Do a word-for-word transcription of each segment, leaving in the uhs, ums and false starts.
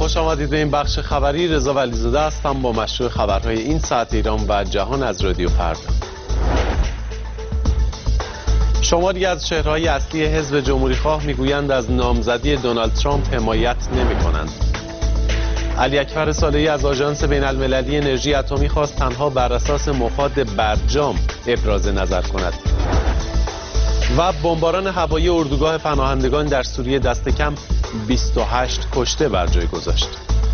خوش آمدید به این بخش خبری. رضا ولیزاده هستم با مشروع خبرهای این ساعت ایران و جهان از رادیو فردا. شماری از چهره‌های اصلی حزب جمهوریخواه میگویند از نامزدی دونالد ترامپ حمایت نمی‌کنند. علی اکبر صالحی از آژانس بین‌المللی انرژی اتمی خواست تنها بر اساس مفاد برجام ابراز نظر کند. و بمباران هوایی اردوگاه پناهندگان در سوریه دست کم بیست و هشت کشته بر جای گذاشت.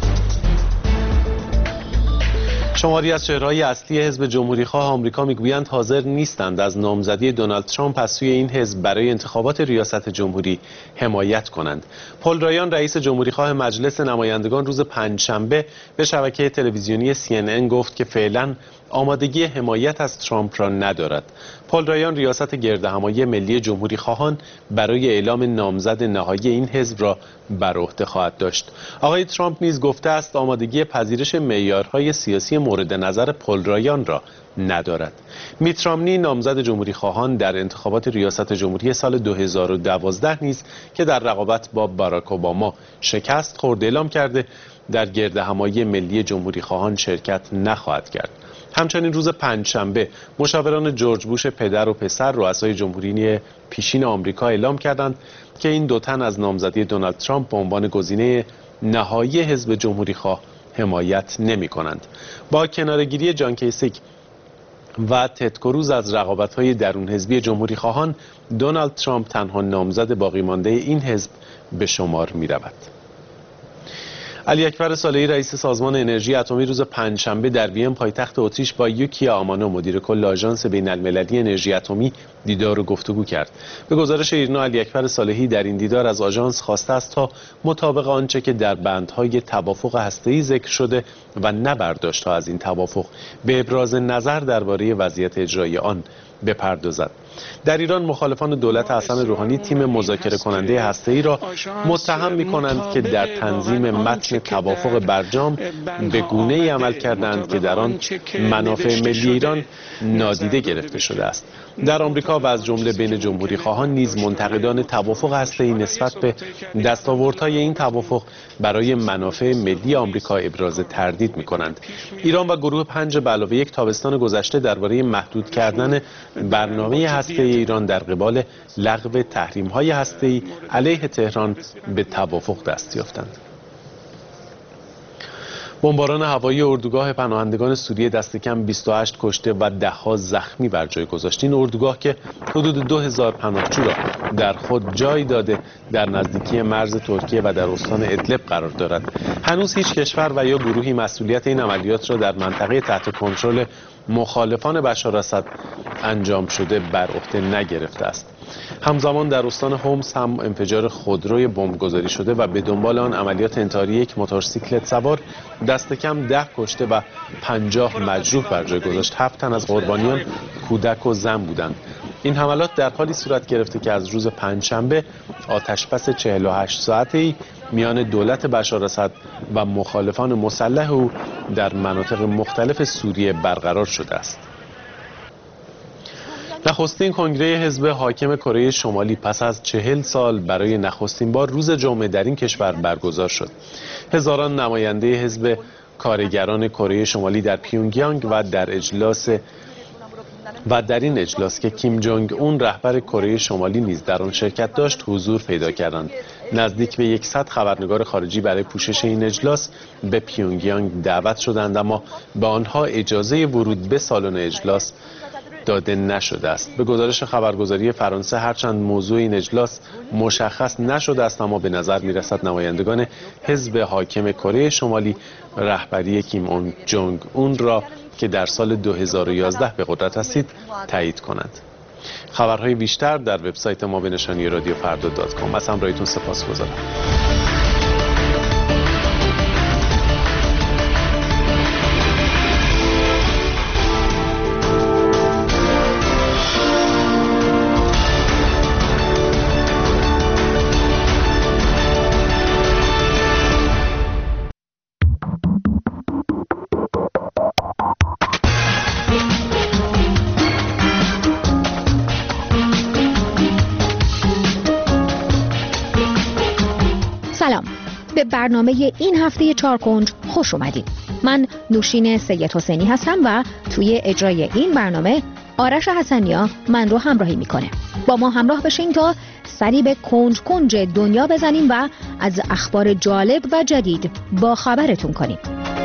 شماری از چهره‌های اصلی حزب جمهوریخواه آمریکا میگویند حاضر نیستند از نامزدی دونالد ترامپ از سوی این حزب برای انتخابات ریاست جمهوری حمایت کنند. پل رایان رئیس جمهوریخواه مجلس نمایندگان روز پنجشنبه به شبکه تلویزیونی سی ان ان گفت که فعلا آمادگی حمایت از ترامپ را ندارد. پل رایان ریاست گردهمایی ملی جمهوریخواهان برای اعلام نامزد نهایی این حزب را بر عهده خواهد داشت. آقای ترامپ نیز گفته است آمادگی پذیرش معیارهای سیاسی مورد نظر پل رایان را ندارد. میت رامنی نامزد جمهوریخواهان در انتخابات ریاست جمهوری سال دو هزار و دوازده نیز که در رقابت با باراک اوباما شکست خورد اعلام کرده در گردهمایی ملی جمهوریخواهان شرکت نخواهد کرد. همچنین روز پنجشنبه مشاوران جورج بوش پدر و پسر رؤسای جمهوری پیشین آمریکا اعلام کردند که این دو تن از نامزدی دونالد ترامپ به عنوان گزینه نهایی حزب جمهوریخواه حمایت نمی کنند. با کنارگیری جان کیسیک و تد کروز از رقابت‌های درون حزبی جمهوریخواهان، دونالد ترامپ تنها نامزد باقی مانده این حزب به شمار می رود. علی اکبر صالحی رئیس سازمان انرژی اتمی روز پنجشنبه در وین پایتخت اتریش با یوکیا آمانو مدیر کل آژانس بین‌المللی انرژی اتمی دیدار و گفتگو کرد. به گزارش ایرنا علی اکبر صالحی در این دیدار از آژانس خواسته است تا مطابق آنچه که در بندهای توافق هسته‌ای ذکر شده و نبرداشت‌ها از این توافق به ابراز نظر درباره وضعیت اجرایی آن بپردازد. در ایران مخالفان دولت حسن روحانی تیم مذاکره کننده هسته‌ای را متهم می‌کنند که در تنظیم متن توافق برجام به گونه‌ای عمل کردند که در آن منافع ملی ایران نادیده گرفته شده است. در آمریکا و از جمله بین جمهوریخواهان نیز منتقدان توافق هسته‌ای نسبت به دستاوردهای این توافق برای منافع ملی آمریکا ابراز تردید می‌کنند. ایران و گروه پنج به علاوه یک تابستان گذشته درباره محدود کردن برنامه هسته‌ای ایران در قبال لغو تحریم‌های هسته‌ای علیه تهران به توافق دست یافتند. بمباران هوایی اردوگاه پناهندگان سوریه دست کم بیست و هشت کشته و ده‌ها زخمی بر جای گذاشت. این اردوگاه که حدود دو هزار پناهجو را در خود جای داده در نزدیکی مرز ترکیه و در استان ادلب قرار دارد. هنوز هیچ کشور و یا گروهی مسئولیت این عملیات را در منطقه تحت کنترل مخالفان بشار اسد انجام شده بر عهده نگرفته است. همزمان در استان هومس هم انفجار خودروی بمبگذاری شده و به دنبال آن عملیات انتحاری یک موتورسیکلت سوار دست کم ده کشته و پنجاه مجروح بر جای گذاشت. هفت تن از قربانیان کودک و زن بودند. این حملات در حالی صورت گرفته که از روز پنجشنبه آتش‌بس چهل و هشت ساعته‌ای میان دولت بشار اسد و مخالفان مسلح او در مناطق مختلف سوریه برقرار شده است. نخستین کنگره حزب حاکم کره شمالی پس از چهل سال برای نخستین بار روز جمعه در این کشور برگزار شد. هزاران نماینده حزب کارگران کره شمالی در پیونگیانگ و در اجلاس و در این اجلاس که کیم جونگ اون رهبر کره شمالی نیز در آن شرکت داشت حضور پیدا کردند. نزدیک به صد خبرنگار خارجی برای پوشش این اجلاس به پیونگیانگ دعوت شدند، اما به آنها اجازه ورود به سالن اجلاس داده نشده است. به گزارش خبرگزاری فرانسه هرچند موضوع این اجلاس مشخص نشده است، اما به نظر می‌رسد نمایندگان حزب حاکم کره شمالی رهبری کیم اون جونگ اون را که در سال دو هزار و یازده به قدرت رسید تایید کنند. خبرهای بیشتر در وبسایت ما به نشانی رادیو فردا دات کام. از همراهیتون سپاسگزارم. برنامه این هفته چارکنج خوش اومدید. من نوشین سید حسینی هستم و توی اجرای این برنامه آرش حسنیا من رو همراهی میکنه. با ما همراه بشین تا سری به کنج کنج دنیا بزنیم و از اخبار جالب و جدید با خبرتون کنیم.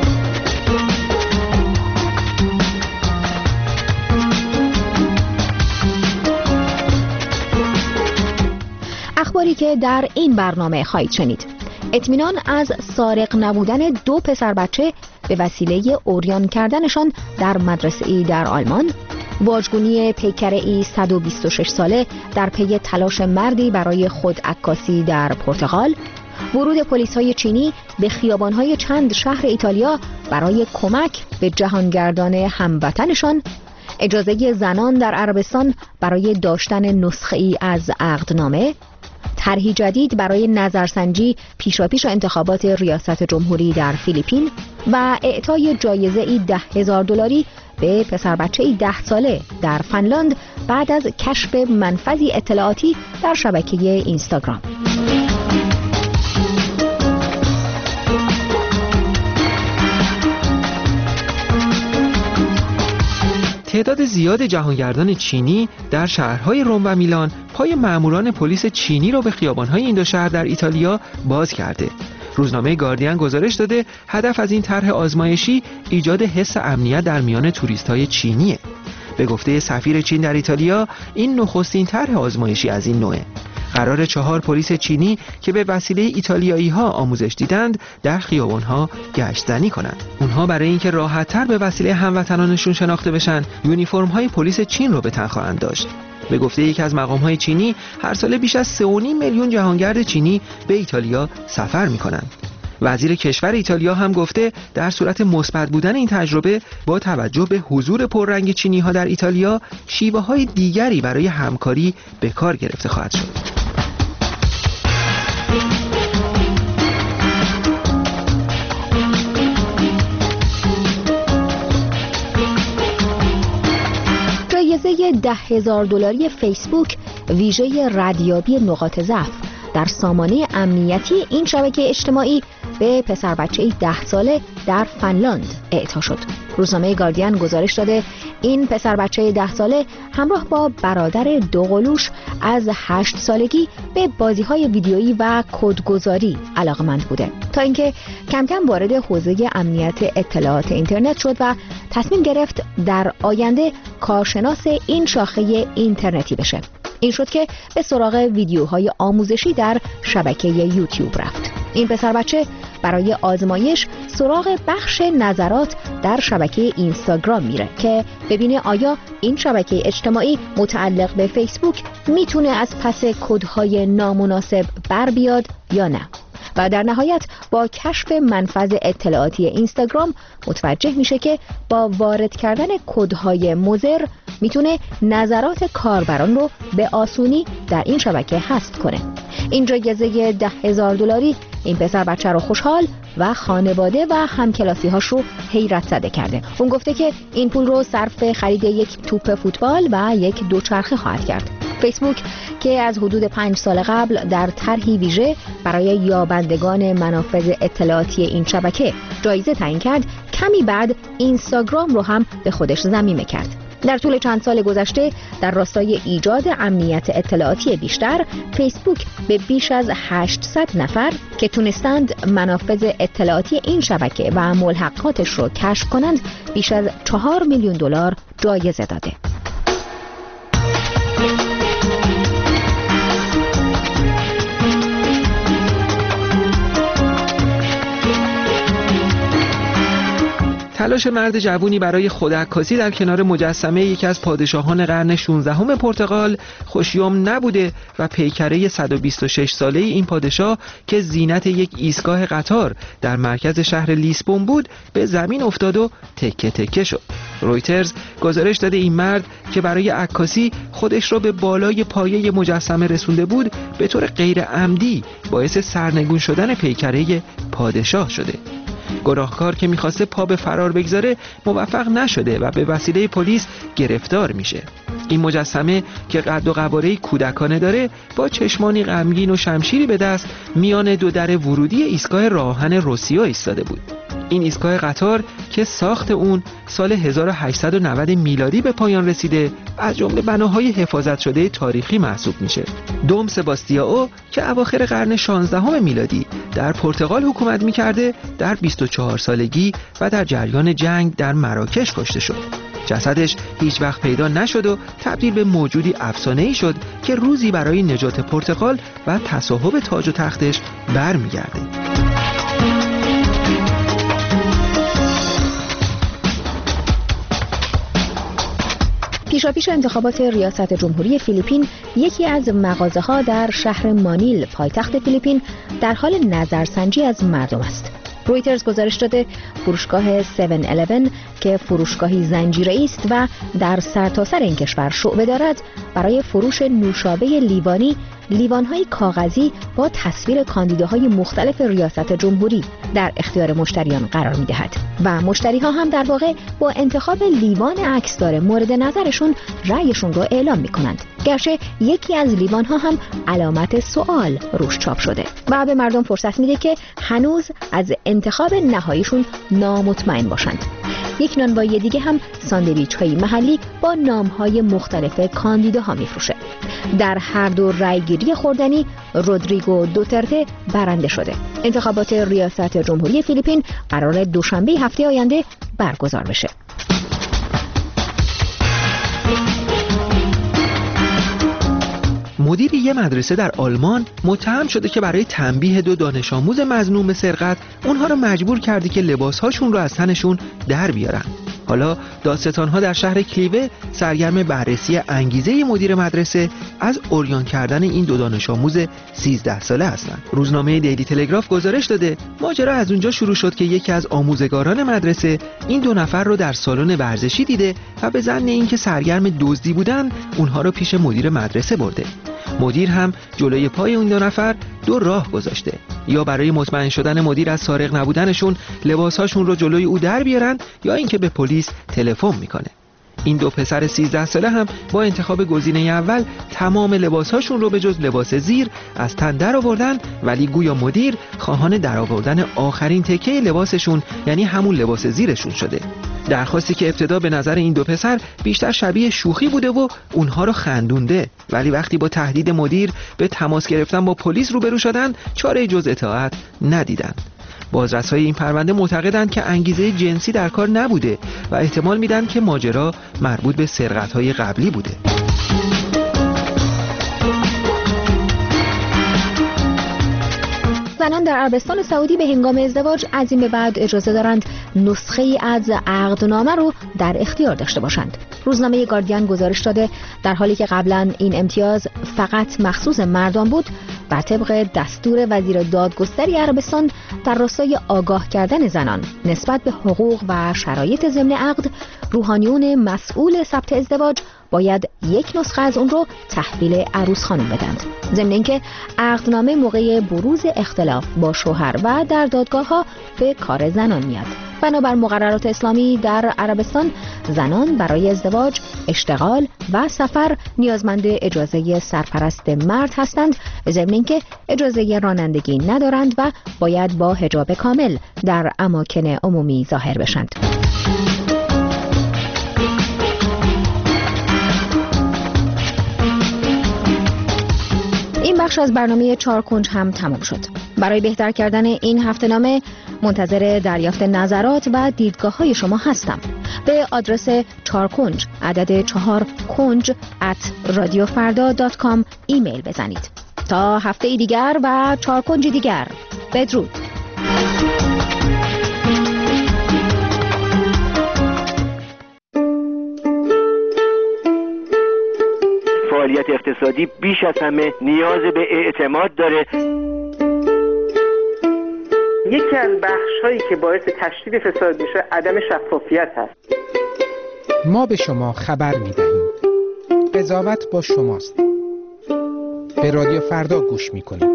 اخباری که در این برنامه خواهید شنید: اطمینان از سارق نبودن دو پسر بچه به وسیله عریان کردنشان در مدرسه‌ای در آلمان، واژگونی پیکره‌ای صد و بیست و شش ساله در پی تلاش مردی برای خودعکاسی در پرتغال، ورود پلیس‌های چینی به خیابان‌های چند شهر ایتالیا برای کمک به جهانگردان هموطنشان، اجازه زنان در عربستان برای داشتن نسخه‌ای از عقدنامه، طرحی جدید برای نظرسنجی پیشاپیش انتخابات ریاست جمهوری در فیلیپین و اعطای جایزه‌ای ده هزار دلاری به پسر بچه‌ای ده ساله در فنلاند بعد از کشف منفذی اطلاعاتی در شبکه اینستاگرام. تعداد زیاد جهانگردان چینی در شهرهای روم و میلان پای ماموران پلیس چینی را به خیابان‌های این دو شهر در ایتالیا باز کرده. روزنامه گاردین گزارش داده هدف از این طرح آزمایشی ایجاد حس امنیت در میان توریست‌های چینیه. به گفته سفیر چین در ایتالیا، این نخستین طرح آزمایشی از این نوعه. قرار چهار پلیس چینی که به وسیله ایتالیایی‌ها آموزش دیدند در خیابان‌ها گشت زنی کنند. اونها برای اینکه راحت‌تر به وسیله هموطنانشون شناخته بشن، یونیفرم‌های پلیس چین رو به تن خواهند داشت. به گفته یکی از مقام‌های چینی، هر ساله بیش از سه و نیم میلیون جهانگرد چینی به ایتالیا سفر می‌کنند. وزیر کشور ایتالیا هم گفته در صورت مثبت بودن این تجربه با توجه به حضور پررنگ چینی‌ها در ایتالیا، شیوه‌های دیگری برای همکاری به کار گرفته خواهد شد. جایزه ده هزار دلاری فیسبوک ویژه ردیابی نقاط ضعف در سامانه امنیتی این شبکه اجتماعی به پسر بچه‌ای ده ساله در فنلاند اعطا شد. روزنامه گاردین گزارش داده این پسر بچه ده ساله همراه با برادر دوقلوش از هشت سالگی به بازی‌های ویدیویی و کدگذاری علاقه‌مند بوده تا اینکه کم کم وارد حوزه امنیت اطلاعات اینترنت شد و تصمیم گرفت در آینده کارشناس این شاخه اینترنتی بشه. این شد که به سراغ ویدیوهای آموزشی در شبکه یوتیوب رفت. این پسر بچه برای آزمایش سراغ بخش نظرات در شبکه اینستاگرام میره که ببینه آیا این شبکه اجتماعی متعلق به فیسبوک میتونه از پس کدهای نامناسب بر بیاد یا نه. و در نهایت با کشف منفذ اطلاعاتی اینستاگرام متوجه میشه که با وارد کردن کدهای مضر میتونه نظرات کاربران رو به آسونی در این شبکه حذف کنه. این جایزه ده هزار دلاری این پسر بچه رو خوشحال و خانواده و همکلاسی هاش رو حیرت زده کرده. اون گفته که این پول رو صرف خرید یک توپ فوتبال و یک دوچرخه خواهد کرد. فیسبوک که از حدود پنج سال قبل در طرحی ویژه برای یابندگان منافذ اطلاعاتی این شبکه جایزه تعیین کرد، کمی بعد اینستاگرام رو هم به خودش ضمیمه کرد. در طول چند سال گذشته در راستای ایجاد امنیت اطلاعاتی بیشتر، فیسبوک به بیش از هشتصد نفر که تونستند منافذ اطلاعاتی این شبکه و ملحقاتش رو کشف کنند بیش از چهار میلیون دلار جایزه داده. تلاش مرد جوونی برای خودعکاسی در کنار مجسمه یکی از پادشاهان قرن شانزدهم پرتغال خوشیوم نبوده و پیکره صد و بیست و شش ساله این پادشاه که زینت یک ایستگاه قطار در مرکز شهر لیسبون بود به زمین افتاد و تکه تکه شد. رویترز گزارش داده این مرد که برای عکاسی خودش را به بالای پایه مجسمه رسونده بود به طور غیر عمدی باعث سرنگون شدن پیکره پادشاه شده. گناهکار که میخواسته پا به فرار بگذاره موفق نشده و به وسیله پلیس گرفتار میشه. این مجسمه که قد و قواره کودکانه داره با چشمانی غمگین و شمشیری به دست میان دو در ورودی ایستگاه راهن روسیا ایستاده بود. این ایستگاه قطار که ساخت اون سال هزار و هشتصد و نود میلادی به پایان رسیده از جمله بناهای حفاظت شده تاریخی محسوب میشه. دوم سباستیائو که اواخر قرن شانزدهم میلادی در پرتغال حکومت میکرده در بیست و چهار سالگی و در جریان جنگ در مراکش کشته شد. جسدش هیچ وقت پیدا نشد و تبدیل به موجودی افسانه‌ای شد که روزی برای نجات پرتغال و تصاحب تاج و تختش برمیگرده. پیشاپیش انتخابات ریاست جمهوری فیلیپین، یکی از مغازه‌ها در شهر مانیل پایتخت فیلیپین در حال نظرسنجی از مردم است. رویترز گزارش داده فروشگاه هفت الیون که فروشگاهی زنجیره‌ای است و در سرتاسر این کشور شعبه دارد، برای فروش نوشابه لیوانی لیوان‌های کاغذی با تصویر کاندیداهای مختلف ریاست جمهوری در اختیار مشتریان قرار می‌دهد و مشتری‌ها هم در واقع با انتخاب لیوان عکسدار مورد نظرشون رأیشون رو اعلام می‌کنند، گرچه یکی از لیوان‌ها هم علامت سوال روش چاپ شده و به مردم فرصت میده که هنوز از انتخاب نهاییشون نامطمئن باشند. یک نانوایی دیگه هم ساندویچ‌های محلی با نام‌های مختلف کاندیداها می‌فروشه. در هر دو رأیگیری خوردنی رودریگو دوترته برنده شده. انتخابات ریاست جمهوری فیلیپین قرار دوشنبه هفته آینده برگزار بشه. مدیر یه مدرسه در آلمان متهم شده که برای تنبیه دو دانش آموز مظنون به سرقت اونها رو مجبور کرده که لباسهاشون رو از تنشون در بیارن. حالا دادستان‌ها در شهر کلیوه سرگرم بررسی انگیزه مدیر مدرسه از عریان کردن این دو دانش آموز سیزده ساله هستند. روزنامه دیلی تلگراف گزارش داده ماجرا از اونجا شروع شد که یکی از آموزگاران مدرسه این دو نفر رو در سالن ورزشی دیده و به ظن اینکه سرگرم دزدی بودن اونها رو پیش مدیر مدرسه برده. مدیر هم جلوی پای اون دو نفر دو راه گذاشته، یا برای مطمئن شدن مدیر از سارق نبودنشون لباسهاشون رو جلوی او در بیارن یا اینکه به پلیس تلفن میکنه. این دو پسر سیزده ساله هم با انتخاب گزینه اول تمام لباسهاشون رو به جز لباس زیر از تن در آوردن، ولی گویا مدیر خواهان در آوردن آخرین تکه لباسشون یعنی همون لباس زیرشون شده. درخواستی که ابتدا به نظر این دو پسر بیشتر شبیه شوخی بوده و اونها رو خندونده، ولی وقتی با تهدید مدیر به تماس گرفتن با پلیس روبرو شدن چاره جز اطاعت ندیدن. بازرس‌های این پرونده معتقدند که انگیزه جنسی در کار نبوده و احتمال میدن که ماجرا مربوط به سرقت‌های قبلی بوده. زنان در عربستان سعودی به هنگام ازدواج از این به بعد اجازه دارند نسخه ای از عقدنامه رو در اختیار داشته باشند. روزنامه گاردین گزارش داده در حالی که قبلا این امتیاز فقط مخصوص مردان بود، بر طبق دستور وزیر دادگستری عربستان در راستای آگاه کردن زنان نسبت به حقوق و شرایط ضمن عقد، روحانیون مسئول ثبت ازدواج باید یک نسخه از اون رو تحویل عروس خانم بدند. ضمن اینکه عقدنامه موقع بروز اختلاف با شوهر و در دادگاه ها به کار زنان میاد. بنابر مقررات اسلامی در عربستان زنان برای ازدواج، اشتغال و سفر نیازمند اجازه سرپرست مرد هستند، ضمن اینکه اجازه رانندگی ندارند و باید با حجاب کامل در اماکن عمومی ظاهر بشند. این بخش از برنامه چهار کنج هم تمام شد. برای بهتر کردن این هفته‌نامه منتظر دریافت نظرات و دیدگاه های شما هستم. به آدرس چهار کنج عدد چهار کنج ات رادیو فردا دات کام ایمیل بزنید. تا هفته دیگر و چهار کنج دیگر، بدرود. فعالیت اقتصادی بیش از همه نیاز به اعتماد داره. یکی از بخش‌هایی که باعث تشدید فساد میشه عدم شفافیت هست. ما به شما خبر میدهیم. قضاوت با شماست. به رادیو فردا گوش میکنید.